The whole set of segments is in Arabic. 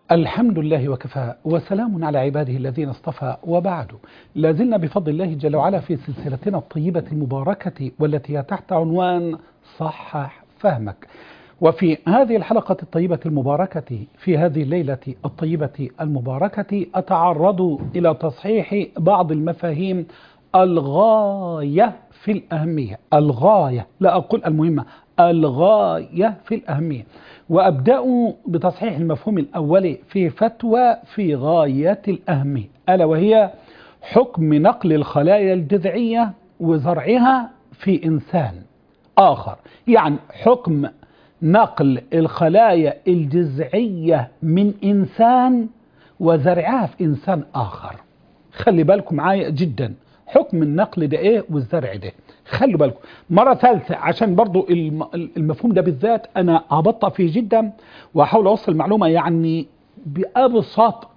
الحمد لله وكفى وسلام على عباده الذين اصطفى وبعد. لازلنا بفضل الله جل وعلا في سلسلتنا الطيبة المباركة والتي هي تحت عنوان صحح فهمك. وفي هذه الحلقة الطيبة المباركة في هذه الليلة الطيبة المباركة أتعرض إلى تصحيح بعض المفاهيم الغاية في الأهمية، الغاية لا أقول المهمة، الغاية في الأهمية. وأبدأ بتصحيح المفهوم الأول في فتوى في غاية الأهمية، ألا وهي حكم نقل الخلايا الجذعية وزرعها في إنسان آخر. يعني حكم نقل الخلايا الجذعية من إنسان وزرعها في إنسان آخر. خلي بالكم معايا جدا، حكم النقل ده إيه والزرع ده. خلوا بالكم مرة ثالثة عشان برضو المفهوم ده بالذات أنا هبطأ فيه جدا وأحاول أوصل المعلومة يعني بأبسط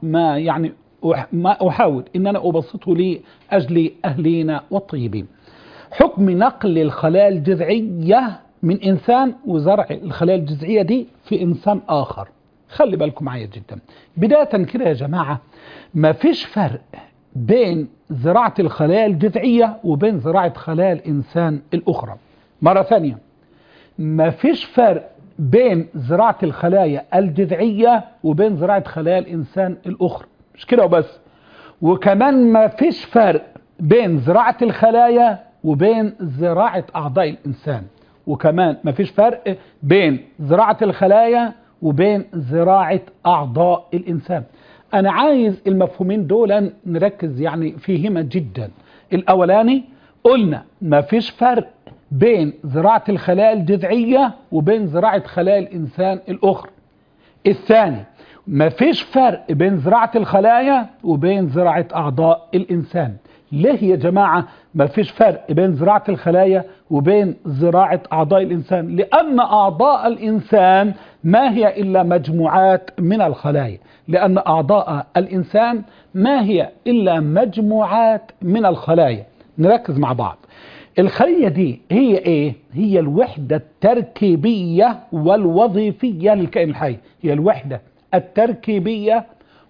ما أحاول إن أنا أبسطه لأجل أهلينا والطيبين. حكم نقل الخلايا الجذعية من إنسان وزرع الخلايا الجذعية دي في إنسان آخر. خلي بالكم معايا جدا. بداية كده يا جماعة، ما فيش فرق بين زراعة الخلايا الجذعية وبين زراعة خلايا الإنسان الأخرى. مرة ثانية، ما فيش فرق بين زراعة الخلايا الجذعية وبين زراعة خلايا الإنسان الأخرى، مش كده وبس. وكمان ما فيش فرق بين زراعة الخلايا وبين زراعة أعضاء الإنسان. وكمان ما فيش فرق بين زراعة الخلايا وبين زراعة أعضاء الإنسان. أنا عايز المفهومين دول نركز يعني فيهما جدا. الأولاني قلنا ما فيش فرق بين زراعة الخلايا الجذعية وبين زراعة خلايا الإنسان الأخرى. الثاني ما فيش فرق بين زراعة الخلايا وبين زراعة أعضاء الإنسان. ليه يا جماعة ما فيش فرق بين زراعة الخلايا وبين زراعة أعضاء الإنسان؟ لأن أعضاء الإنسان ما هي إلا مجموعات من الخلايا، لأن أعضاء الإنسان ما هي إلا مجموعات من الخلايا. نركز مع بعض. الخلية دي هي إيه؟ هي الوحدة التركيبية والوظيفية للكائن الحي. هي الوحدة التركيبية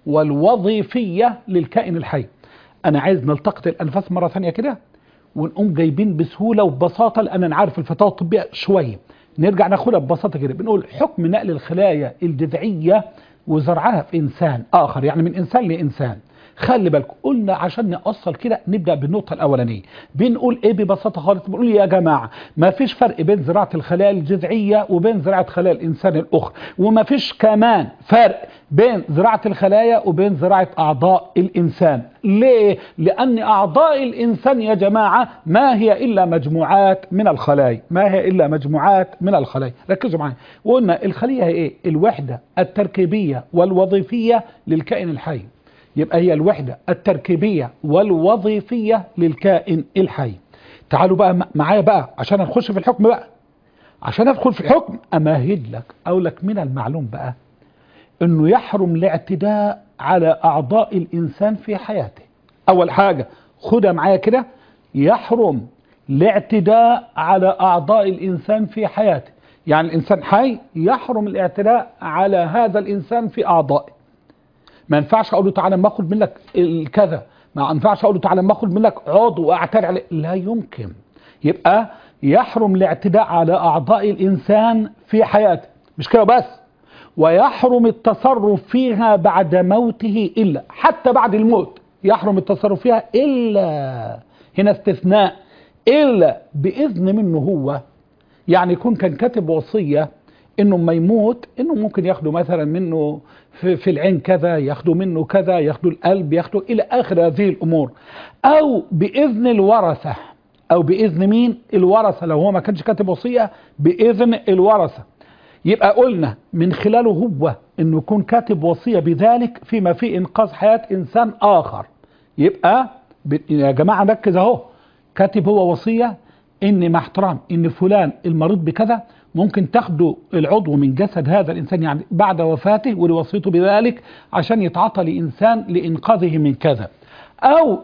والوظيفية للكائن الحي. أنا عايز نلتقط الأنفاس مرة ثانية كده ونقوم جايبين بسهولة وببساطة، لأن أنا عارف الفتاوى الطبية شوية، نرجع ناخدها ببساطة كده. بنقول حكم نقل الخلايا الجذعية وزرعها في إنسان آخر، يعني من إنسان لإنسان. خلي بالكم قلنا عشان نأصل كده نبدأ بالنقطة الأولانية. بنقول إيه ببساطة خالص؟ بنقول يا جماعة ما فيش فرق بين زراعة الخلايا الجذعية وبين زراعة خلايا الإنسان الأخرى، وما فيش كمان فرق بين زراعة الخلايا وبين زراعة أعضاء الإنسان. ليه؟ لأن أعضاء الإنسان يا جماعة ما هي إلا مجموعات من الخلايا، ما هي إلا مجموعات من الخلايا. ركزوا معايا. وقلنا الخلية هي إيه؟ الوحدة التركيبية والوظيفية للكائن الحي. يبقى هي الوحدة التركيبية والوظيفية للكائن الحي. تعالوا بقى معايا بقى عشان نخش في الحكم بقى. عشان ادخل في الحكم امهد لك اقول لك من المعلوم بقى انه يحرم الاعتداء على اعضاء الانسان في حياته. اول حاجة خدها معايا كده، يحرم الاعتداء على اعضاء الانسان في حياته. يعني الانسان حي يحرم الاعتداء على هذا الانسان في اعضائه. ما ينفعش اقول له تعالى ما اخد منك الكذا، ما ينفعش اقول له تعالى ما اخد منك عضو واعتدي عليه، لا يمكن. يبقى يحرم الاعتداء على اعضاء الانسان في حياته، مش كده بس، ويحرم التصرف فيها بعد موته، الا حتى بعد الموت يحرم التصرف فيها، الا هنا استثناء، الا باذن منه هو. يعني يكون كان كاتب وصيه انه ما يموت انه ممكن ياخدوا مثلا منه في العين كذا، ياخدوا منه كذا، ياخدوا القلب، ياخدوا الى اخر هذه الامور، او باذن الورثه. او باذن مين؟ الورثه. لو هو ما كانش كاتب وصيه باذن الورثه. يبقى قلنا من خلاله هو انه يكون كاتب وصيه بذلك فيما فيه انقاذ حياه انسان اخر. يبقى يا جماعه ركز اهو، كاتب هو وصيه ان مع احترام ان فلان المريض بكذا ممكن تاخدوا العضو من جسد هذا الإنسان يعني بعد وفاته ولوصيته بذلك عشان يتعاطى لإنسان لإنقاذه من كذا، أو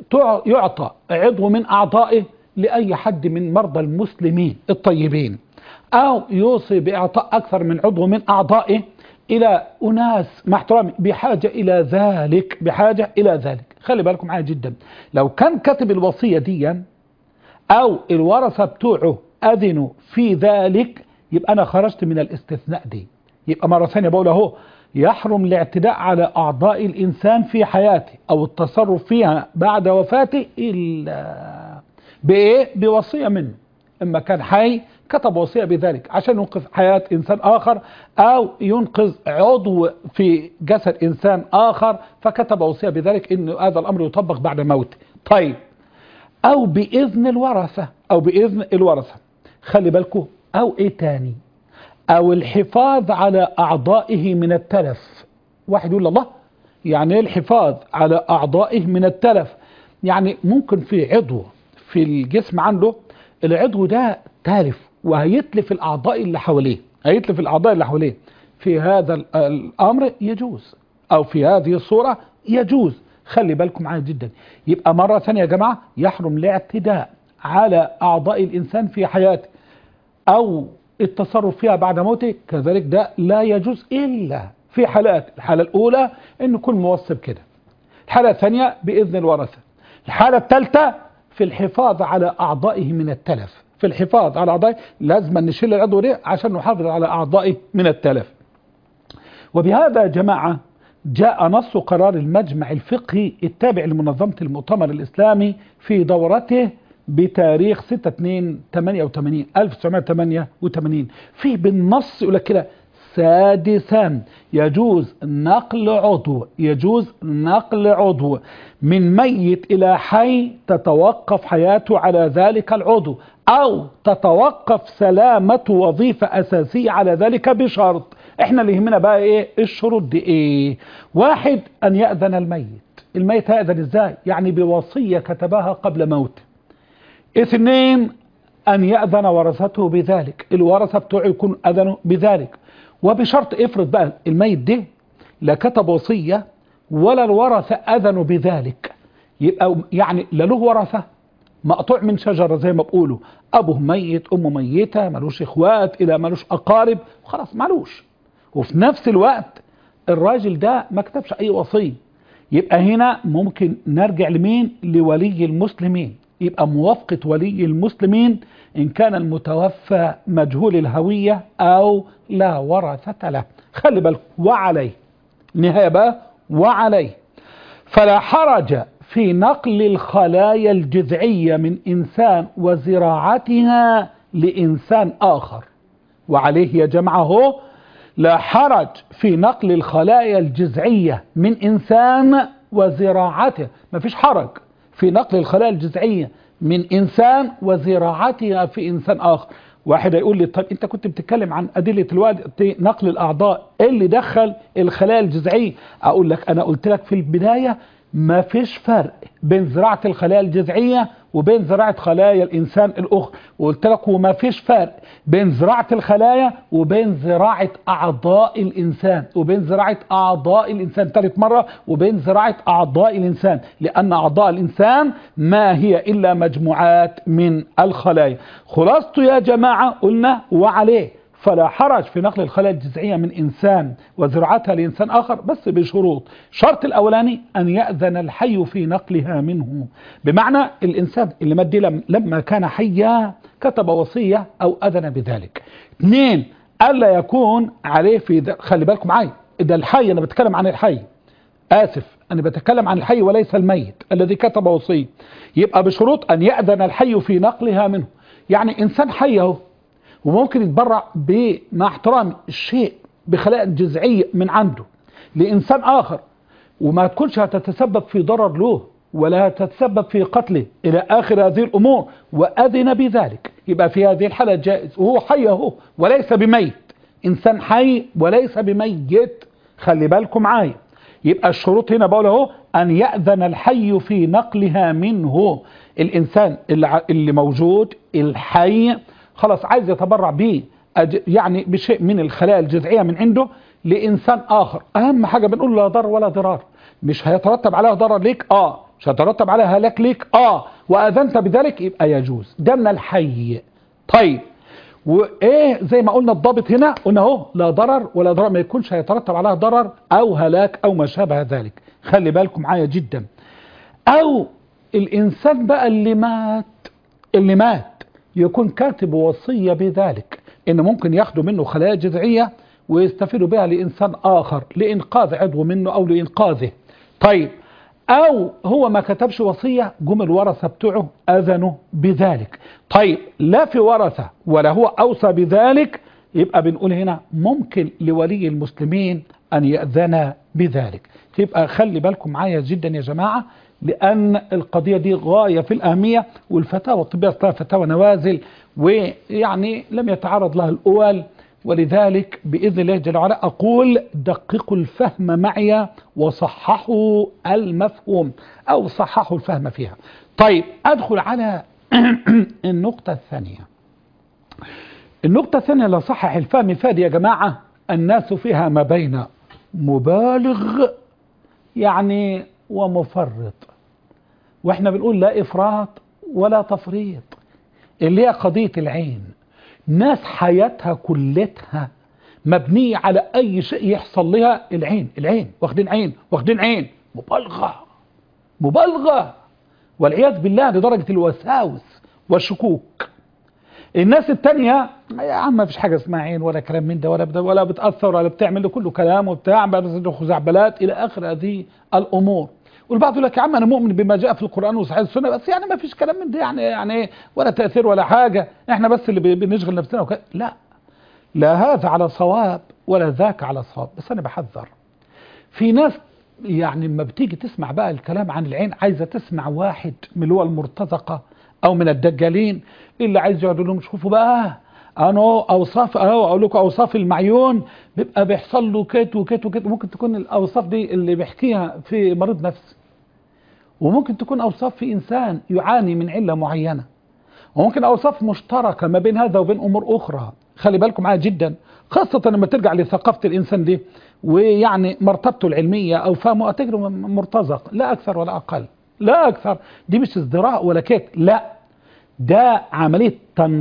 يعطى عضو من أعضائه لأي حد من مرضى المسلمين الطيبين، أو يوصي بإعطاء أكثر من عضو من أعضائه إلى أناس مع احترامي بحاجة إلى ذلك، بحاجة إلى ذلك. خلي بالكم معايا جدا، لو كان كاتب الوصية دي أو الورثة بتوعه أذنوا في ذلك يبقى أنا خرجت من الاستثناء دي. يبقى مرة ثانية بقول أهو، يحرم الاعتداء على أعضاء الإنسان في حياته أو التصرف فيها بعد وفاته إلا بإيه؟ بوصية منه. إما كان حي كتب وصية بذلك عشان ينقذ حياة إنسان آخر، أو ينقذ عضو في جسد إنسان آخر فكتب وصية بذلك، إن هذا الأمر يطبق بعد موته. طيب، أو بإذن الورثة، أو بإذن الورثة. خلي بالكم، أو إيه تاني؟ أو الحفاظ على أعضائه من التلف. واحد يقول الله، يعني إيه الحفاظ على أعضائه من التلف؟ يعني ممكن في عضو في الجسم عنده، العضو ده تالف وهيتلف الأعضاء اللي حواليه، هيتلف الأعضاء اللي حواليه. في هذا الأمر يجوز، أو في هذه الصورة يجوز. خلي بالكم معايا جدا. يبقى مرة ثانية يا جماعة، يحرم الاعتداء على أعضاء الإنسان في حياته أو التصرف فيها بعد موته، كذلك ده لا يجوز إلا في حالات. الحالة الأولى إنه يكون موصب كده، الحالة الثانية بإذن الورثة، الحالة الثالثة في الحفاظ على أعضائه من التلف. في الحفاظ على أعضائه لازم نشيل العضو ده عشان نحافظ على أعضائه من التلف. وبهذا يا جماعة جاء نص قرار المجمع الفقهي التابع لمنظمة المؤتمر الإسلامي في دورته بتاريخ 6/2/1988 فيه بالنص يقول لك كده: سادسا، يجوز نقل عضو من ميت إلى حي تتوقف حياته على ذلك العضو، أو تتوقف سلامة وظيفة أساسية على ذلك بشرط. احنا اللي يهمنا بقى ايه الشروط دي؟ ايه؟ واحد، ان يأذن الميت هيأذن ازاي؟ يعني بوصية كتبها قبل موته. اثنين، ان يأذن ورثته بذلك، الورثة بتوعه يكون أذنوا بذلك. وبشرط، افرض بقى الميت ده لا كتب وصية ولا الورثة أذنوا بذلك، يبقى يعني لا له ورثة، مقطوع من شجرة زي ما بقولوا، أبوه ميت، أمه ميتة، ملوش إخوات، إلى ملوش أقارب، خلاص ملوش. وفي نفس الوقت الراجل ده ما كتبش أي وصية، يبقى هنا ممكن نرجع لمين؟ لولي المسلمين. يبقى موافقة ولي المسلمين إن كان المتوفى مجهول الهوية أو لا ورثة له. خلي بالك، وعليه نهاية بقى، وعليه فلا حرج في نقل الخلايا الجذعية من إنسان وزراعتها لإنسان آخر. وعليه يا جماعة هو، لا حرج في نقل الخلايا الجذعية من إنسان وزراعته. ما فيش حرج في نقل الخلايا الجذعية من إنسان وزراعتها في إنسان آخر. واحد يقول لي: طيب أنت كنت بتتكلم عن أدلة نقل الأعضاء، إيه اللي دخل الخلايا الجذعية؟ أقول لك، أنا قلت لك في البداية ما فيش فرق بين زراعة الخلايا الجذعية وبين زراعة خلايا الإنسان الأخرى، وقلت لك وما فيش فرق بين زراعة الخلايا وبين زراعة أعضاء الإنسان، وبين زراعة أعضاء الإنسان ثالث مرة، وبين زراعة أعضاء الإنسان، لأن أعضاء الإنسان ما هي إلا مجموعات من الخلايا. خلاصته يا جماعة قلنا وعليه فلا حرج في نقل الخلايا الجذعية من إنسان وزراعتها لإنسان آخر، بس بشروط. شرط الأولاني أن يأذن الحي في نقلها منه، بمعنى الإنسان اللي مات لما كان حيا كتب وصية أو أذن بذلك. اثنين، ألا يكون عليه في خلي بالكم معايا، ده الحي، أنا بتكلم عن الحي، آسف أنا بتكلم عن الحي وليس الميت الذي كتب وصية. يبقى بشروط أن يأذن الحي في نقلها منه. يعني إنسان حي أهو، وممكن يتبرع مع احترام الشيء بخلايا جذعية من عنده لإنسان آخر، وما تكونش هتتسبب في ضرر له ولا هتتسبب في قتله إلى آخر هذه الأمور، وأذن بذلك، يبقى في هذه الحالة جائز، وهو حي أهو وليس بميت، إنسان حي وليس بميت. خلي بالكم معايا. يبقى الشروط هنا بقول اهو: أن يأذن الحي في نقلها منه. الإنسان اللي موجود الحي خلاص عايز يتبرع به يعني بشيء من الخلايا الجذعية من عنده لإنسان آخر، أهم حاجة بنقول لا ضرر ولا ضرار. مش هيترتب عليها ضرر ليك، مش هيترتب عليها هلاك ليك، وأذنت بذلك، يبقى يجوز، ده من الحي. طيب، وايه زي ما قلنا الضابط هنا، قلنا اهو لا ضرر ولا ضرر، ما يكونش هيترتب عليها ضرر او هلاك او ما شابه ذلك. خلي بالكم معايا جدا. او الانسان بقى اللي مات يكون كاتب وصية بذلك، ان ممكن ياخدوا منه خلايا جذعية ويستفيدوا بها لانسان اخر لانقاذ عضو منه او لانقاذه. طيب، او هو ما كتبش وصية، جم الورثة بتوعه اذنوا بذلك. طيب، لا في ورثة ولا هو اوصى بذلك، يبقى بنقول هنا ممكن لولي المسلمين ان يأذن بذلك. يبقى خلي بالكم معايا جدا يا جماعة، لأن القضية دي غاية في الأهمية، والفتاوى الطبية أصلها فتاوى نوازل، ويعني لم يتعرض لها الأول. ولذلك بإذن الله جل وعلا أقول دققوا الفهم معي وصححوا المفهوم أو صححوا الفهم فيها. طيب، أدخل على النقطة الثانية. النقطة الثانية لصحح الفهم فاد يا جماعة، الناس فيها ما بين مبالغ يعني ومفرط، واحنا بنقول لا افراط ولا تفريط، اللي هي قضية العين. ناس حياتها كلتها مبنية على اي شيء يحصل لها العين العين، واخدين عين واخدين عين، مبالغة والعياذ بالله لدرجة الوساوس والشكوك. الناس التانية يا عم ما فيش حاجة اسمها عين ولا كلام من ده ولا بتأثر ولا بتعمل، كله كلام وبتاع بس خزعبلات إلى آخر هذه الأمور. والبعض يقول لك يا عم أنا مؤمن بما جاء في القرآن وصحيح السنة، بس يعني ما فيش كلام من ده، يعني ولا تأثير ولا حاجة، احنا بس اللي بنشغل نفسنا وكذا. لا هذا على صواب ولا ذاك على صواب. بس أنا بحذر في ناس يعني لما بتيجي تسمع بقى الكلام عن العين عايزة تسمع واحد من اللي هو المرتزقة أو من الدجالين اللي عايز يقعدوا لهم شوفوا بقى أنا أوصاف أقول لكم أوصاف المعيون بيبقى بيحصل له كت وكت وكت. ممكن تكون الأوصاف دي اللي بيحكيها في مريض نفسي، وممكن تكون أوصاف في إنسان يعاني من علة معينة، وممكن أوصاف مشتركة ما بين هذا وبين أمور أخرى. خلي بالكم معايا جدا، خاصة لما ترجع لثقافة الإنسان دي ويعني مرتبته العلمية أو فهمه، أتجره مرتزق لا أكثر ولا أقل، لا أكثر. دي مش ازدراء ولا كيت، لا، ده عملية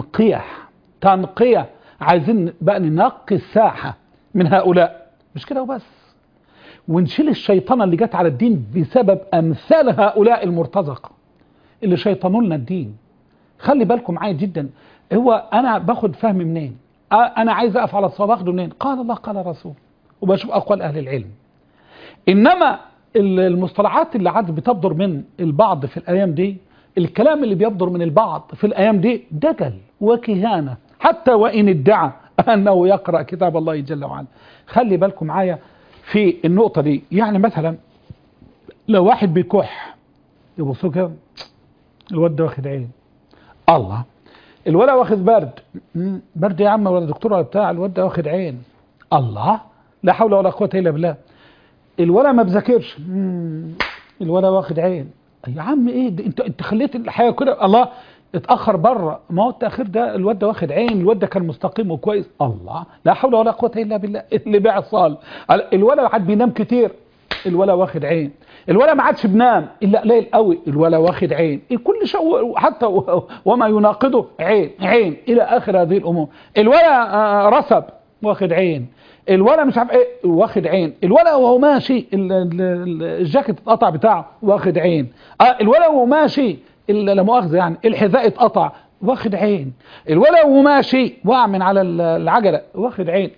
تنقية. عايزين بقى ننقي الساحة من هؤلاء، مش كده وبس، ونشيل الشيطنة اللي جت على الدين بسبب أمثال هؤلاء المرتزقة اللي شيطنوا لنا الدين. خلي بالكم معايا جدا، هو أنا باخد فهم منين؟ أنا عايز أقف على الصواب، أخده منين؟ قال الله قال الرسول، وبشوف أقوال أهل العلم. إنما المصطلحات اللي عاد بتبدر من البعض في الأيام دي، الكلام اللي بيبدر من البعض في الأيام دي دجل وكهانة، حتى وإن ادعى أنه يقرأ كتاب الله جل وعلا. خلي بالكم معايا في النقطة دي. يعني مثلا لو واحد بيكح يبصوا كده الواد ده واخد عين، الله، الولد واخد برد يا عم ولا دكتور ولا بتاع، الواد ده واخد عين، الله، لا حول ولا قوة إلا بالله. الولد ما بذاكرش، الولد واخد عين. يا عم ايه ده؟ انت خليت الحياه كده، الله اتاخر بره، ما هو التاخير ده الواد ده واخد عين، الواد ده كان مستقيم وكويس، الله، لا حول ولا قوه الا بالله. اللي بيحصل الولد قاعد بينام كتير، الولد واخد عين. الولد ما عادش بنام الا قليل قوي، الولد واخد عين. كل شيء حتى وما يناقضه عين الى اخر هذه الامور. الولد رسب واخد عين، الولد مش عارف ايه واخد عين، الولد وهو ماشي الجاكيت اتقطع بتاعه واخد عين، الولد وهو ماشي لا مؤاخذه يعني الحذاء اتقطع واخد عين، الولد وهو ماشي وقع من على العجله واخد عين.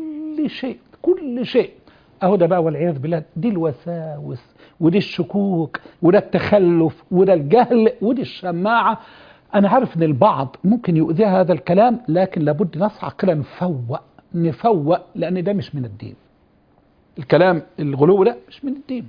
كل شيء اهو ده بقى والعياذ بالله. دي الوساوس ودي الشكوك وده التخلف وده الجهل ودي الشماعه. انا عارف ان البعض ممكن يؤذيها هذا الكلام، لكن لابد نصحى كده نفوق، لأن ده مش من الدين. الكلام الغلو ده مش من الدين.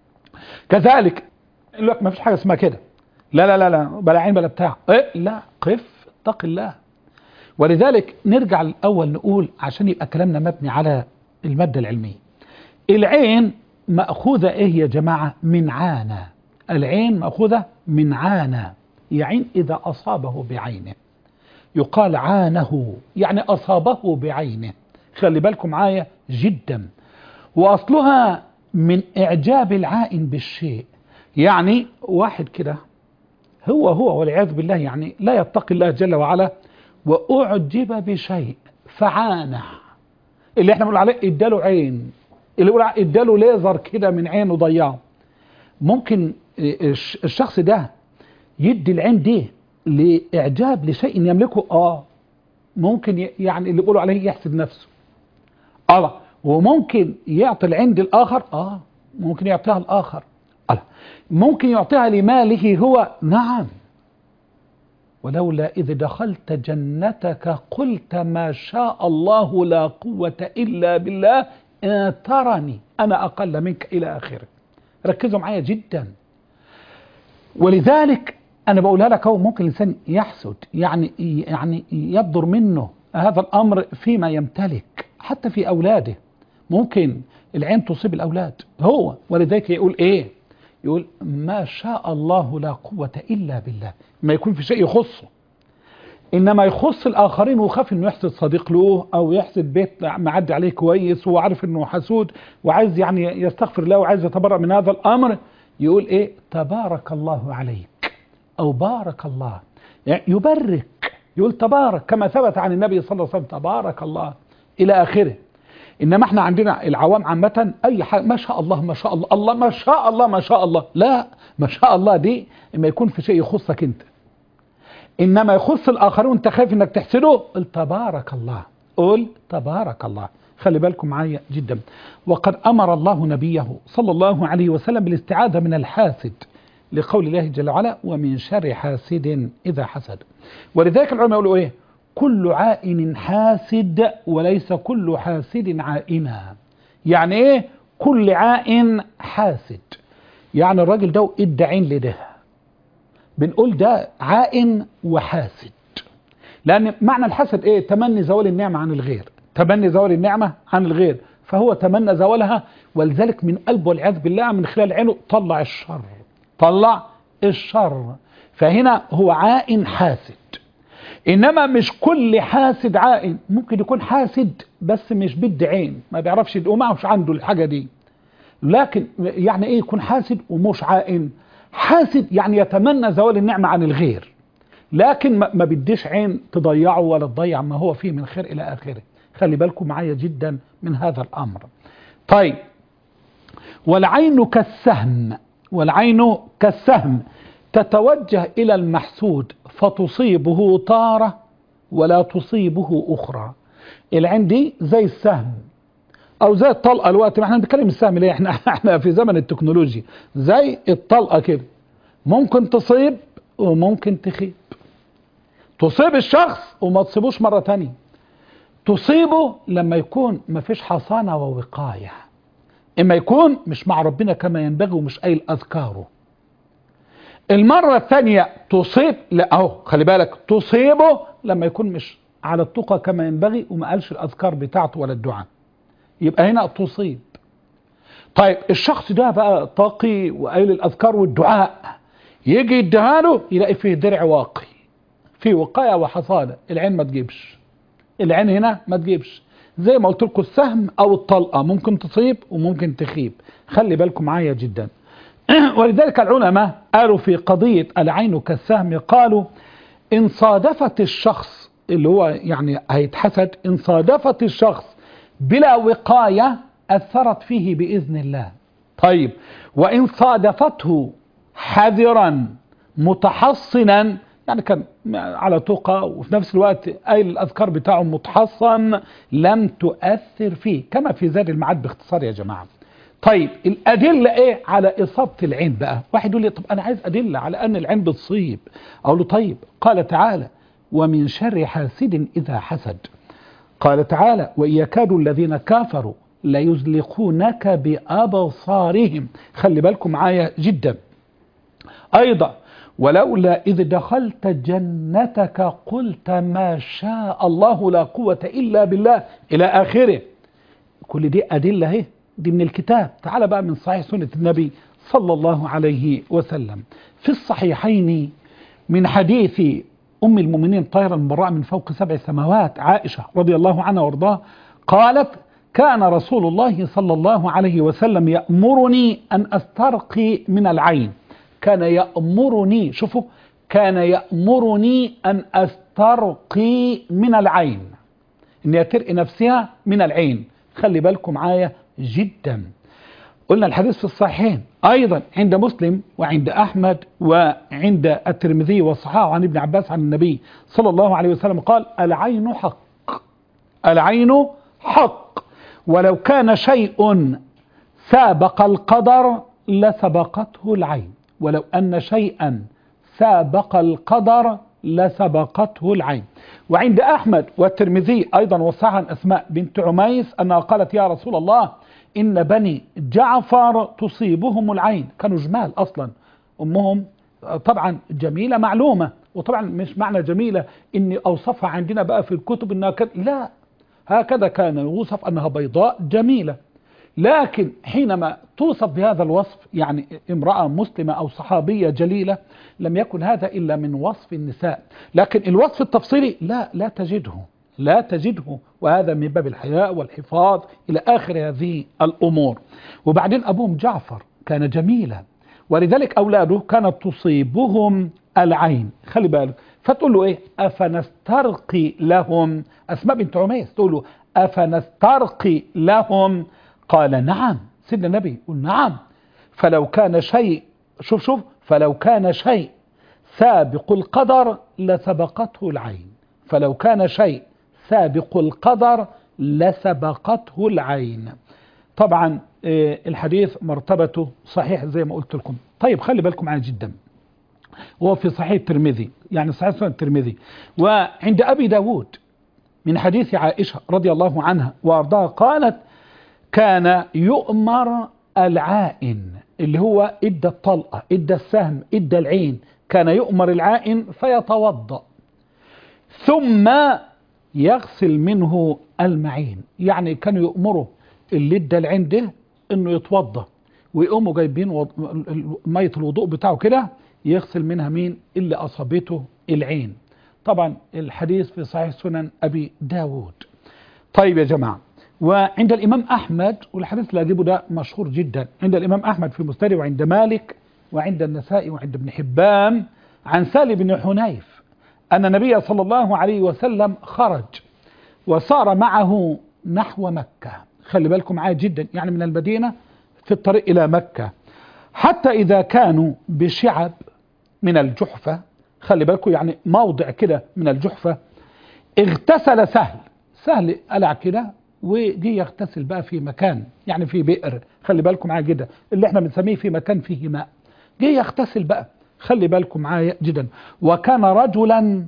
كذلك يقول لك ما فيش حاجة اسمها كده، لا بلا عين بلا بتاع، لا، قف اتق الله. ولذلك نرجع الأول نقول عشان يبقى كلامنا مبني على المادة العلمية. العين مأخوذة ايه يا جماعة؟ من عانى. العين مأخوذة من عانى، يعين إذا أصابه بعينه، يقال عانه يعني أصابه بعينه. خلي بالكم معايا جدا. وأصلها من إعجاب العائن بالشيء، يعني واحد كده هو والعياذ بالله يعني لا يتقي الله جل وعلا، وأعجب بشيء فعانه، اللي احنا بنقول عليه اداله عين، اللي بنقول عليه اداله ليزر كده من عينه ضيعه. ممكن الشخص ده يدي العين دي لإعجاب لشيء يملكه، ممكن يعني اللي بيقولوا عليه يحسد نفسه، وممكن يعطي العين دي الآخر، ممكن يعطيها الآخر، ممكن يعطيها لماله هو، نعم. ولولا إذ دخلت جنتك قلت ما شاء الله لا قوة إلا بالله ترني أنا أقل منك إلى آخره. ركزوا معايا جدا. ولذلك أنا بقولها لك، هو ممكن الإنسان يحسد، يعني يبدر منه هذا الأمر فيما يمتلك، حتى في أولاده. ممكن العين تصيب الأولاد هو، ولذلك يقول إيه؟ يقول ما شاء الله لا قوة إلا بالله. ما يكون في شيء يخصه، إنما يخص الآخرين وخاف إنه يحسد صديق له أو يحسد بيت معدي عليه كويس وعارف إنه حسود وعايز يعني يستغفر الله وعايز يتبرأ من هذا الأمر، يقول إيه؟ تبارك الله عليك أو بارك الله، يعني يبرك، يقول تبارك، كما ثبت عن النبي صلى الله عليه وسلم تبارك الله إلى آخره. إنما احنا عندنا العوام عامة أي حاجة ما شاء الله ما شاء الله، الله ما شاء الله ما شاء الله، لا، ما شاء الله دي إما يكون في شيء يخصك أنت، إنما يخص الآخرين وأنت خايف إنك تحسده، قل تبارك الله، قل تبارك الله. خلي بالكم معايا جدا. وقد أمر الله نبيه صلى الله عليه وسلم بالاستعاذة من الحاسد، لقول الله جل وعلا ومن شر حاسد إذا حسد. ولذلك العلماء يقولوا إيه؟ كل عائن حاسد وليس كل حاسد عائنا. يعني إيه كل عائن حاسد؟ يعني الراجل ده ادى عين لده، بنقول ده عائن وحاسد، لأن معنى الحسد إيه؟ تمني زوال النعمة عن الغير، تمني زوال النعمة عن الغير، فهو تمنى زوالها، ولذلك من قلبه والعياذ بالله من خلال عينه طلع الشر، طلع الشر. فهنا هو عائن حاسد. إنما مش كل حاسد عائن، ممكن يكون حاسد بس مش بيدي عين، ما بيعرفش يدقه، معهوش عنده الحاجة دي. لكن يعني إيه يكون حاسد ومش عائن؟ حاسد يعني يتمنى زوال النعمة عن الغير، لكن ما بيديش عين تضيعه ولا تضيع ما هو فيه من خير إلى آخره. خلي بالكم معايا جدا من هذا الأمر. طيب، والعين كالسهم، والعين كالسهم تتوجه إلى المحسود فتصيبه طارة ولا تصيبه أخرى. العين دي زي السهم أو زي الطلقة. الوقت ما احنا بنتكلم السهم ليه؟ احنا في زمن التكنولوجيا. زي الطلقة كده، ممكن تصيب وممكن تخيب، تصيب الشخص وما تصيبوش مرة تانية، تصيبه لما يكون ما فيش حصانة ووقاية، إما يكون مش مع ربنا كما ينبغي ومش قايل أذكاره. المرة الثانية تصيب، لا أهو خلي بالك، تصيبه لما يكون مش على التقى كما ينبغي وما قالش الأذكار بتاعته ولا الدعاء، يبقى هنا تصيب. طيب الشخص ده بقى تقي وقايل الأذكار والدعاء، يجي يديها له يلاقي فيه درع واقي، فيه وقاية وحصانة، العين ما تجيبش، العين هنا ما تجيبش. زي ما قلت لكم السهم أو الطلقة ممكن تصيب وممكن تخيب. خلي بالكم معايا جدا. ولذلك العلماء قالوا في قضية العين كالسهم، قالوا إن صادفت الشخص اللي هو يعني هيتحسد، إن صادفت الشخص بلا وقاية أثرت فيه بإذن الله. طيب، وإن صادفته حذرا متحصنا، يعني كان على تقى وفي نفس الوقت قايل الأذكار بتاعه متحصن، لم تؤثر فيه، كما في زاد المعاد باختصار يا جماعة. طيب الأدلة إيه على إصابة العين بقى؟ واحد يقول لي طب أنا عايز أدلة على أن العين بتصيب. أقول له طيب، قال تعالى ومن شر حاسد إذا حسد. قال تعالى وإن يكاد الذين كافروا ليزلقونك بأبصارهم. خلي بالكم معايا جدا. أيضا ولولا إذ دخلت جنتك قلت ما شاء الله لا قوة إلا بالله إلى آخره. كل دي أدلة اهي، دي من الكتاب. تعال بقى من صحيح سنة النبي صلى الله عليه وسلم في الصحيحين من حديث أم المؤمنين طاهرة المبرأة من فوق 7 سماوات عائشة رضي الله عنها وارضاها، قالت كان رسول الله صلى الله عليه وسلم يأمرني أن أسترقي من العين. كان يأمرني، شوفوا كان يأمرني أن أسترقي من العين، إن هي ترقي نفسها من العين. خلي بالكم معايا جدا. قلنا الحديث في الصحيحين أيضا عند مسلم وعند أحمد وعند الترمذي والصحاح عن ابن عباس عن النبي صلى الله عليه وسلم قال: العين حق، العين حق، ولو كان شيء سابق القدر لسبقته العين، ولو أن شيئا سابق القدر لسبقته العين. وعند أحمد والترمذي أيضا وصححه عن أسماء بنت عميس أنها قالت: يا رسول الله، إن بني جعفر تصيبهم العين. كانوا جمال أصلا، أمهم طبعا جميلة معلومة، وطبعا مش معنى جميلة إني أوصفها عندنا بقى في الكتب إنها لا، هكذا كان يوصف أنها بيضاء جميلة. لكن حينما توصف بهذا الوصف، يعني امرأة مسلمة أو صحابية جليلة، لم يكن هذا إلا من وصف النساء. لكن الوصف التفصيلي لا تجده، لا تجده، وهذا من باب الحياء والحفاظ إلى آخر هذه الأمور. وبعدين أبوهم جعفر كان جميلا، ولذلك أولاده كانت تصيبهم العين. خلي بالك، فتقول له إيه؟ أفنسترقي لهم. أسماء بنت عميس تقول له: أفنسترقي لهم؟ قال: نعم. سيدنا النبي يقول: نعم. فلو كان شيء، شوف فلو كان شيء سابق القدر لسبقته العين، فلو كان شيء سابق القدر لسبقته العين. طبعا الحديث مرتبته صحيح زي ما قلت لكم. طيب خلي بالكم معايا جدا، وهو في صحيح الترمذي، يعني صحيح سنن الترمذي، وعند أبي داود من حديث عائشة رضي الله عنها وأرضاها قالت: كان يؤمر العائن، اللي هو ادى الطلقة، ادى السهم، ادى العين، كان يؤمر العائن فيتوضأ ثم يغسل منه المعين. يعني كانوا يؤمروا اللي ادى العين ده انه يتوضأ، ويقوموا جايبين مية الوضوء بتاعه كده يغسل منها مين؟ اللي أصابته العين. طبعا الحديث في صحيح سنن أبي داود. طيب يا جماعة، وعند الإمام أحمد، والحديث اللي أجيبه ده مشهور جدا، عند الإمام أحمد في مسنده، وعند مالك، وعند النسائي، وعند ابن حبان، عن سالم بن حنيف أن النبي صلى الله عليه وسلم خرج وصار معه نحو مكة. خلي بالكم معايا جدا، يعني من المدينة في الطريق إلى مكة، حتى إذا كانوا بشعب من الجحفة، خلي بالكم يعني موضع كده من الجحفة، اغتسل سهل قلع كده وجي يغتسل بقى في مكان، يعني في بئر، خلي بالكم معايا جدا، اللي احنا بنسميه في مكان فيه ماء، جه يغتسل بقى. خلي بالكم معايا جدا. وكان رجلا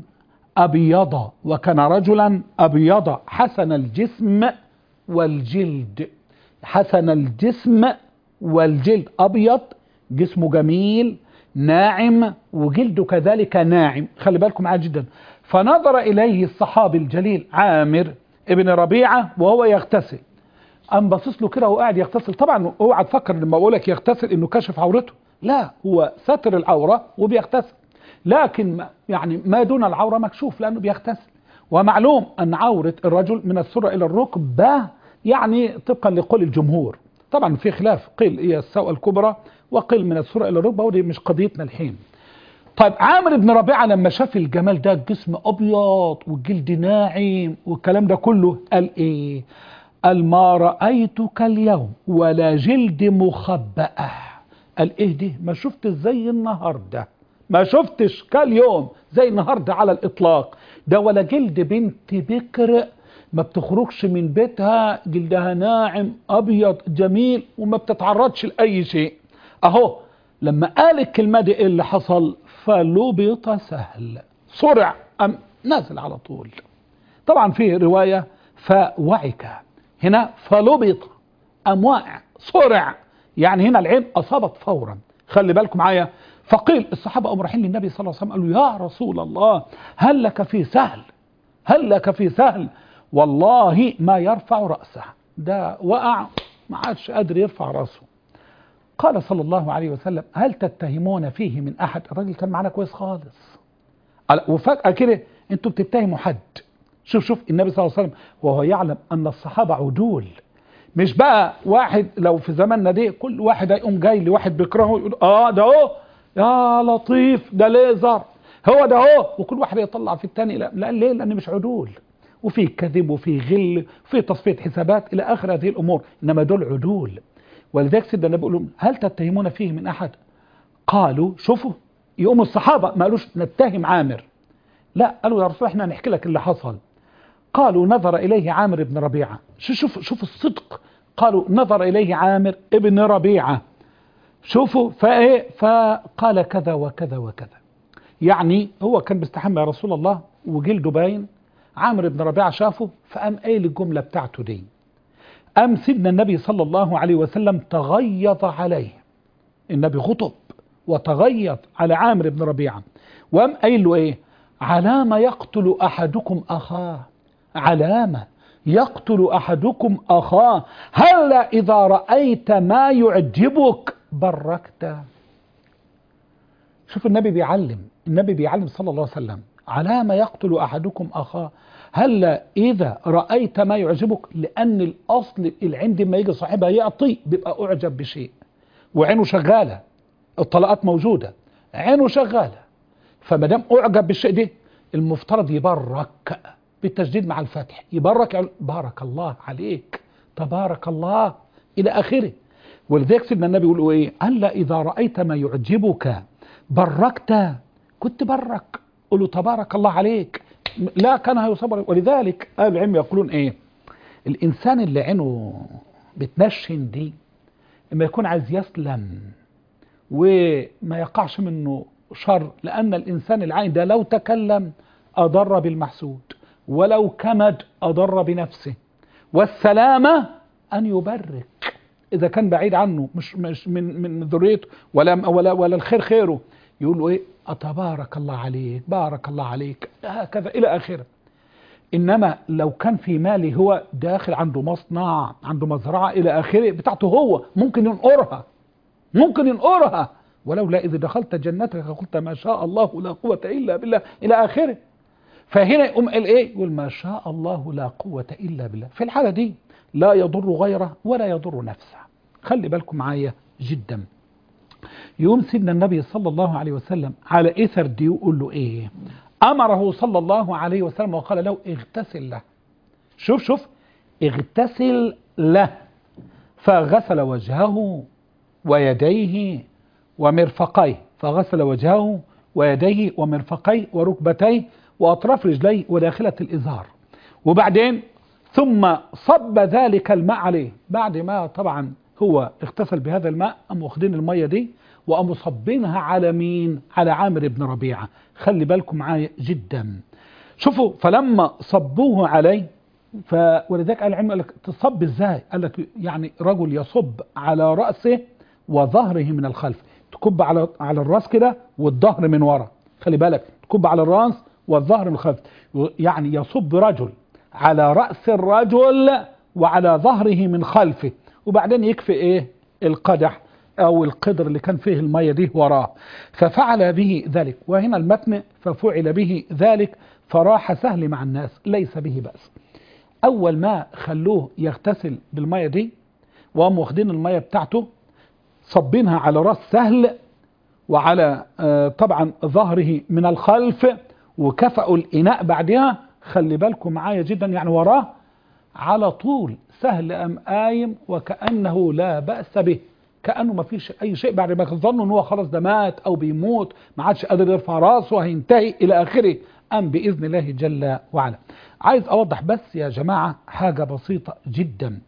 أبيض حسن الجسم والجلد، حسن الجسم والجلد، أبيض، جسمه جميل ناعم، وجلده كذلك ناعم. خلي بالكم معايا جدا. فنظر إليه الصحابي الجليل عامر ابن ربيعة وهو يغتسل، قام باصص له كده وقاعد يغتسل. طبعا اوعى تفكر لما اقول لك يغتسل انه كشف عورته، لا، هو ستر العورة وبيغتسل، لكن يعني ما دون العورة مكشوف لأنه بيغتسل. ومعلوم أن عورة الرجل من السرة إلى الركبة، يعني طبقا لقول الجمهور. طبعا في خلاف، قيل هي السوء الكبرى وقيل من السرة إلى الركبة، ودي مش قضيتنا الحين. طيب عامر بن ربيعة لما شاف الجمال ده، الجسم أبيض والجلد ناعم والكلام ده كله، قال إيه؟ قال: ما رأيتك اليوم ولا جلد مخبأة. قال: إيه دي؟ ما شفت زي النهاردة، ما شفتش كاليوم زي النهاردة على الإطلاق، ده ولا جلد بنت بكر ما بتخرجش من بيتها، جلدها ناعم أبيض جميل وما بتتعرضش لأي شيء. أهو لما قال الكلمة دي إيه اللي حصل؟ فلبط سهل، صرع، أم نازل على طول. طبعا فيه رواية فوعك، هنا فلبط أم واقع، صرع، يعني هنا العين أصابت فورا. خلي بالكم معايا. فقيل الصحابة قاموا رايحين للنبي صلى الله عليه وسلم، قالوا: يا رسول الله، هل لك في سهل؟ هل لك في سهل؟ والله ما يرفع رأسه، ده وقع ما عادش قادر يرفع رأسه. قال صلى الله عليه وسلم: هل تتهمون فيه من أحد؟ الراجل كان معنا كويس خالص، وفجأة كده انتوا بتتهموا حد. شوف النبي صلى الله عليه وسلم وهو يعلم أن الصحابة عدول، مش بقى واحد لو في زماننا دي كل واحد هيقوم جاي لواحد بيكرهه يقول: ده اهو يا لطيف ده ليزر، هو ده هو، وكل واحد يطلع في الثاني. لا ليه؟ لأن مش عدول، وفي كذب وفي غل وفي تصفية حسابات إلى آخر هذه الأمور، إنما دول عدول. ولذلك سيدنا النبي يقول لهم هل تتهمون فيه من أحد؟ قالوا شوفوا، يقوم الصحابة ما قالوش نتهم عامر، لا، قالوا يا رسول احنا نحكي لك اللي حصل. قالوا نظر إليه عامر بن ربيعة. شوف الصدق. قالوا نظر إليه عامر ابن ربيعة، شوفوا فقال كذا وكذا وكذا. يعني هو كان بيستحمى يا رسول الله وجلده باين، عامر بن ربيعة شافه فقام قايل الجملة بتاعته دي. قام سيدنا النبي صلى الله عليه وسلم تغيظ عليه، النبي غضب وتغيظ على عامر بن ربيعة، وقام قايل له ايه؟ علام يقتل أحدكم أخاه، علام يقتل أحدكم أخاه، هلا إذا رأيت ما يعجبك بركت. شوف النبي بيعلم صلى الله عليه وسلم، علام يقتل أحدكم أخاه، هلا إذا رأيت ما يعجبك. لأن الأصل العند ما يجي صاحبها يعطي بيبقى أعجب بشيء وعينه شغالة، الطلقات موجودة، عينه شغالة، فما دام أعجب بالشيء ده المفترض يبرك بالتجديد مع الفتح، يبرك، بارك الله عليك، تبارك الله إلى آخره. ولذلك سيدنا النبي يقول إيه؟ هلا إذا رأيت ما يعجبك بركت، كنت برك، قل له تبارك الله عليك، لا كان هيصبر. ولذلك أهل العلم يقولون إيه؟ الإنسان اللي عينه بتنشن دي لما يكون عايز يسلم وما يقعش منه شر، لأن الإنسان العين ده لو تكلم أضر بالمحسود، ولو كمد أضر بنفسه، والسلامة أن يبرك إذا كان بعيد عنه، مش من ذريته ولا الخير خيره، يقول له إيه؟ أتبارك الله عليك، بارك الله عليك، هكذا إلى آخره. إنما لو كان في ماله، هو داخل عنده مصنع، عنده مزرعة إلى آخره بتاعته، هو ممكن ينقرها، ولولا إذ دخلت جنتك قلت ما شاء الله لا قوة إلا بالله إلى آخره. فهنا يقوم قال إيه؟ يقول ما شاء الله لا قوة إلا بالله. في الحالة دي لا يضر غيره ولا يضر نفسه. خلي بالكم معايا جدا. يوم سيدنا النبي صلى الله عليه وسلم على إثر دي يقول له إيه؟ أمره صلى الله عليه وسلم وقال له اغتسل له. شوف اغتسل له. فغسل وجهه ويديه ومرفقيه، فغسل وجهه ويديه ومرفقيه وركبتيه وأطراف رجليه وداخلة الإزار. وبعدين ثم صب ذلك الماء عليه، بعد ما طبعا هو اغتسل بهذا الماء، قاموا واخدين المية دي وقاموا صبينها على مين؟ على عامر بن ربيعة. خلي بالكم معايا جدا. شوفوا، فلما صبوه عليه، ولذلك قال العلم قال لك تصب ازاي؟ قال لك يعني رجل يصب على رأسه وظهره من الخلف، تكب على الراس كده والظهر من ورا، خلي بالك، تكب على الراس والظهر من الخلف، يعني يصب رجل على رأس الرجل وعلى ظهره من خلفه، وبعدين يكفي ايه؟ القدح او القدر اللي كان فيه المية دي وراه. ففعل به ذلك، وهنا المتن ففعل به ذلك فراح سهل مع الناس ليس به بأس. اول ما خلوه يغتسل بالمية دي وهم واخدين المية بتاعته صبينها على راس سهل وعلى طبعا ظهره من الخلف، وكفأوا الإناء بعدها. خلي بالكم معايا جدا، يعني وراه على طول سهل أم قايم وكأنه لا بأس به، كأنه ما فيش أي شيء، بعد ما ظنوا أنه خلاص ده مات أو بيموت ما عادش قادر يرفع راسه هينتهي إلى آخره، أم بإذن الله جل وعلا. عايز أوضح بس يا جماعة حاجة بسيطة جدا،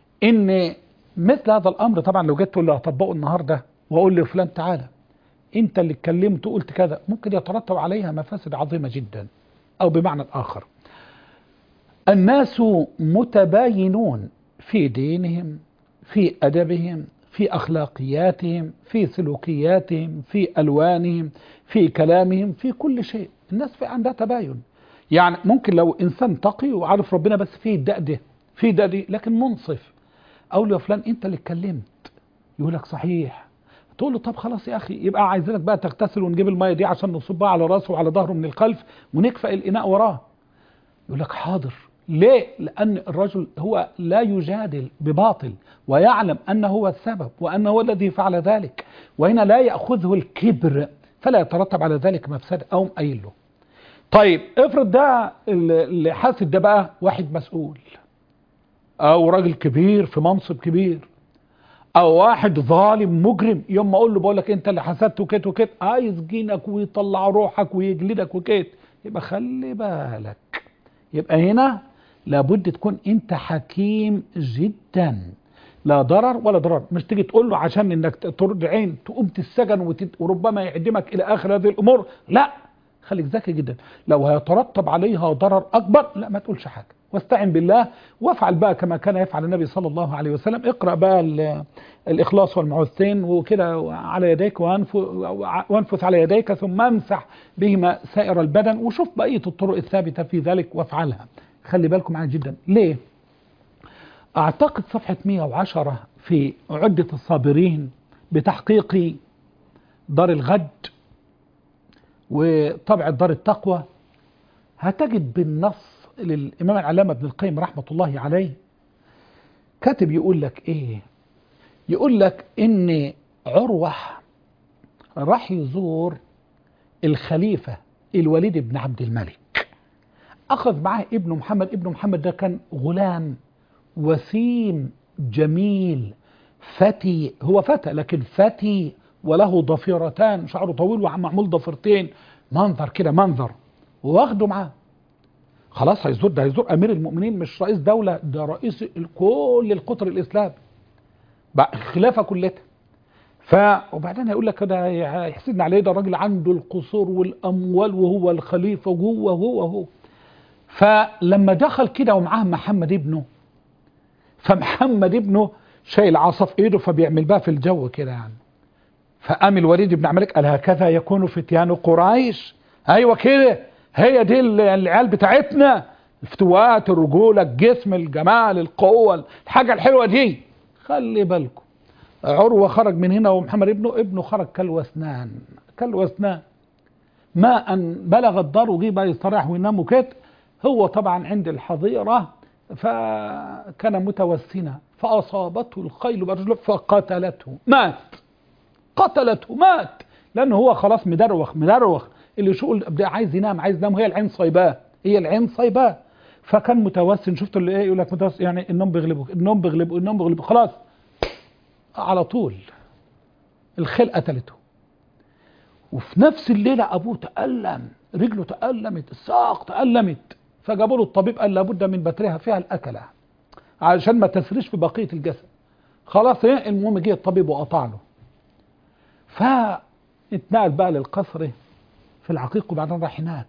إن مثل هذا الأمر طبعا لو جيت تقول له هطبقه النهاردة وأقول له فلان تعالى أنت اللي اتكلمت وقلت كذا، ممكن يترتب عليها مفاسد عظيمة جدا. أو بمعنى آخر، الناس متباينون في دينهم، في أدبهم، في أخلاقياتهم، في سلوكياتهم، في ألوانهم، في كلامهم، في كل شيء. الناس في عندها تباين. يعني ممكن لو إنسان تقي وعارف ربنا بس فيه ده فيه ده دي، لكن منصف، أقول له يا فلان أنت اللي اتكلمت، يقول لك صحيح، تقول له طب خلاص يا أخي يبقى عايزينك بقى تغتسل ونجيب المية دي عشان نصبها على راسه وعلى ظهره من الخلف ونكفأ الإناء وراه. يقول لك حاضر. ليه؟ لأن الرجل هو لا يجادل بباطل ويعلم أنه هو السبب وأنه هو الذي فعل ذلك، وهنا لا يأخذه الكبر فلا يترتب على ذلك مفسدة أو قايل له. طيب افرض ده اللي حاسد ده بقى واحد مسؤول أو راجل كبير في منصب كبير أو واحد ظالم مجرم، يوم ما أقول له بقول لك أنت اللي حسدت وكت وكت عايز جينك ويطلع روحك ويجلدك وكت، يبقى خلي بالك. يبقى هنا لابد تكون أنت حكيم جدا، لا ضرر ولا ضرر. مش تيجي تقول له عشان انك ترد عين تقوم تسجن وربما يعدمك الى اخر هذه الامور، لا، خليك ذكي جدا. لو هيترتب عليها ضرر اكبر لا ما تقولش حاجه، واستعن بالله وافعل بقى كما كان يفعل النبي صلى الله عليه وسلم. اقرا بقى الاخلاص والمعوذتين وكده على يديك وانفث على يديك ثم امسح بهما سائر البدن، وشوف بقيه الطرق الثابته في ذلك وافعلها. خلي بالكم معايا جدا. ليه؟ أعتقد صفحة 110 في عدة الصابرين بتحقيق دار الغد وطبع دار التقوى، هتجد بالنص للإمام العلامة ابن القيم رحمة الله عليه كاتب يقول لك إيه؟ يقول لك إن عروة راح يزور الخليفة الوليد بن عبد الملك، أخذ معاه ابنه محمد. ابنه محمد ده كان غلام وسيم جميل فتي، هو فتى لكن فتي وله ضفيرتان، شعره طويل ومعمول ضفيرتين، منظر كده منظر، واخده معاه. خلاص هيزور، ده هيزور امير المؤمنين مش رئيس دولة، ده رئيس كل القطر الاسلامي بقى الخلافة كلها. وبعدين هيقول لك ده هيحسدنا عليه، ده الراجل عنده القصور والاموال وهو الخليفة وهو. فلما دخل كده ومعاه محمد ابنه، فمحمد ابنه شايل عصا في ايده فبيعمل بقى في الجو كده يعني. فقام الوليد بن عبد الملك قال هكذا يكون فتيان قريش، ايوه كده، هي دي العيال بتاعتنا، الفتوات، الرجوله، الجسم، الجمال، القوه، الحاجه الحلوه دي. خلي بالكم. عروه خرج من هنا ومحمد ابنه خرج كالوسنان. ما ان بلغ الدار وجي بقى يستريح وينام وكده. هو طبعا عند الحظيره فكان متوسنا فأصابته الخيل برجله فقتلته، مات لأنه هو خلاص مدروخ اللي شو عايز ينام هي العين صيباه. فكان متوسن. شفت اللي ايه يقول لك متوسن يعني النوم بيغلبه خلاص على طول الخيل قتلته. وفي نفس الليلة أبوه تألم، رجله تألمت، الساق تألمت، فجابوا له الطبيب قال لابد من بترها فيها الأكلة عشان ما تسريش في بقية الجسد. خلاص ايه، المهم جه الطبيب وقطع له. فاتنقل بقى للقصر في العقيق وبعدين راح هناك.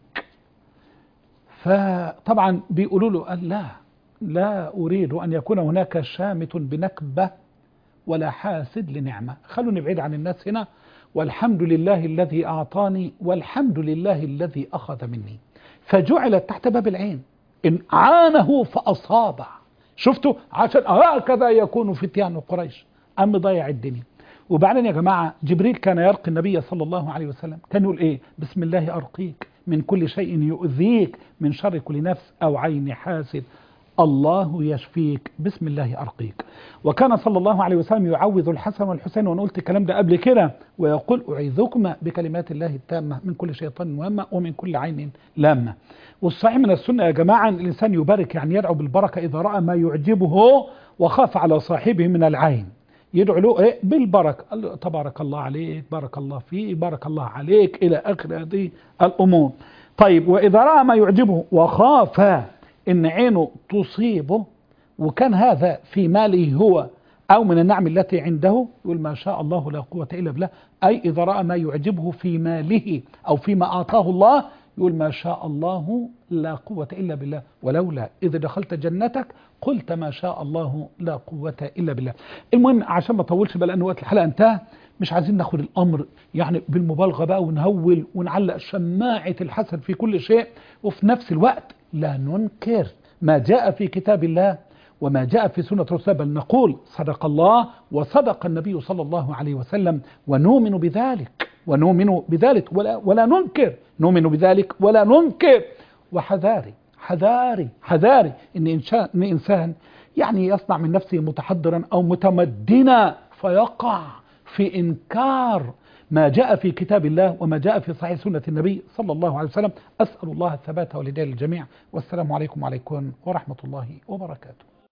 فطبعا بيقولوا له قال لا أريد أن يكون هناك شامت بنكبة ولا حاسد لنعمة، خلوني بعيد عن الناس هنا، والحمد لله الذي أعطاني والحمد لله الذي أخذ مني. فجعلت تحت باب العين إن عانه فأصابه. شفتوا عشان هكذا يكون فتيان قريش. أم ضيع الدنيا. وبعدين يا جماعة جبريل كان يرقي النبي صلى الله عليه وسلم، كان يقول إيه؟ بسم الله أرقيك من كل شيء يؤذيك من شر كل نفس أو عين حاسد، الله يشفيك بسم الله أرقيك. وكان صلى الله عليه وسلم يعوذ الحسن والحسين، وأنا قلت الكلام ده قبل كده، ويقول أعيذكما بكلمات الله التامة من كل شيطان وهمة ومن كل عين لامة. والصحيح من السنة يا جماعة الإنسان يبارك، يعني يدعو بالبركة إذا رأى ما يعجبه وخاف على صاحبه من العين، يدعو له إيه؟ بالبركة، قال له تبارك الله عليك، بارك الله فيك، بارك الله عليك، إلى آخر هذه الأمور. طيب وإذا رأى ما يعجبه وخاف إن عينه تصيبه وكان هذا في ماله هو أو من النعم التي عنده، يقول ما شاء الله لا قوة إلا بالله. أي إذا رأى ما يعجبه في ماله أو فيما أعطاه الله يقول ما شاء الله لا قوة إلا بالله، ولولا إذا دخلت جنتك قلت ما شاء الله لا قوة إلا بالله. المهم عشان ما اطولش بقى لأن وقت الحلقة انتهى، مش عايزين ناخد الأمر يعني بالمبالغة بقى ونهول ونعلق شماعة الحسن في كل شيء، وفي نفس الوقت لا ننكر ما جاء في كتاب الله وما جاء في سنة رسول، بل نقول صدق الله وصدق النبي صلى الله عليه وسلم، ونؤمن بذلك ولا ننكر، نؤمن بذلك ولا ننكر. وحذاري إن إنسان يعني يصنع من نفسه متحضرا أو متمدنا فيقع في إنكار ما جاء في كتاب الله وما جاء في صحيح سنة النبي صلى الله عليه وسلم. أسأل الله الثبات والهداية للجميع، والسلام عليكم ورحمة الله وبركاته.